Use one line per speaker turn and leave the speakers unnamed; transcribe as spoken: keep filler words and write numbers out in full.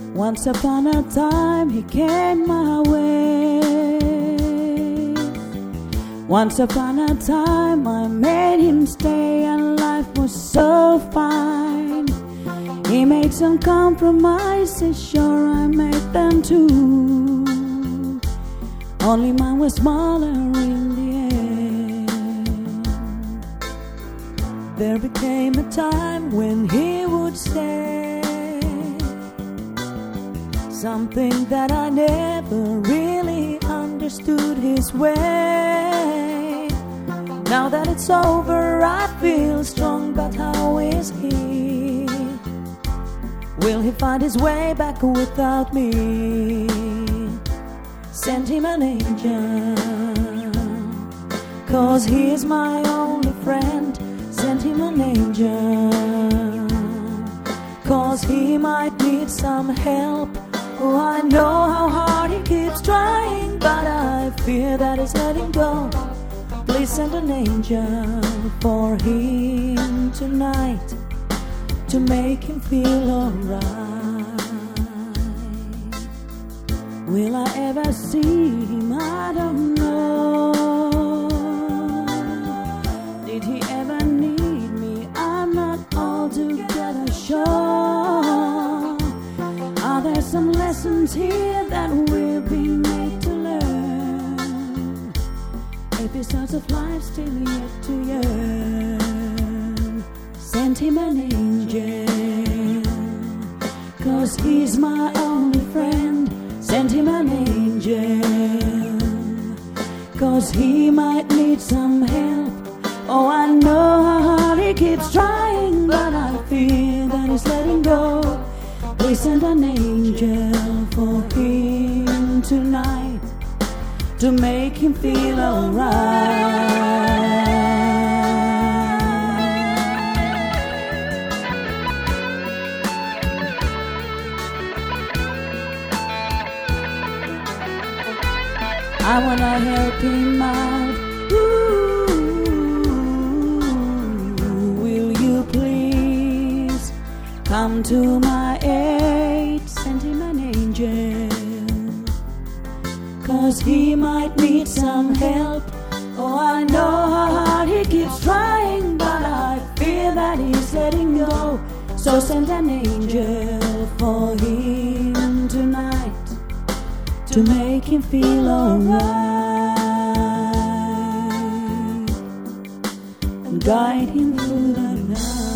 Once upon a time he came my way. Once upon a time I made him stay, and life was so fine. He made some compromises, sure I made them too. Only mine was smaller in the end. There became a time when he would say something that I never really understood his way. Now that it's over, I feel strong, but how is he? Will he find his way back without me? Send him an angel, 'cause he is my only friend. Send him an angel, 'cause he might need some help. Oh, I know how hard he keeps trying, but I fear that he's letting go. Please send an angel for him tonight, to make him feel alright. Will I ever see him? I don't know. Did he ever need me? I'm not altogether sure. Are there some lessons here that we've been made to learn? Episodes of life still yet to yearn. Send him an angel, 'cause he's my only friend. Send him an angel, 'cause he might need some help. Oh, I know how hard he keeps trying, but I fear that he's letting go. Please send an angel for him tonight, to make him feel alright. I wanna help him out. Ooh, will you please come to my aid? Send him an angel, 'cause he might need some help. Oh, I know how hard he keeps trying, but I fear that he's letting go. So send an angel for him tonight, to make him feel alright, and guide him through the night.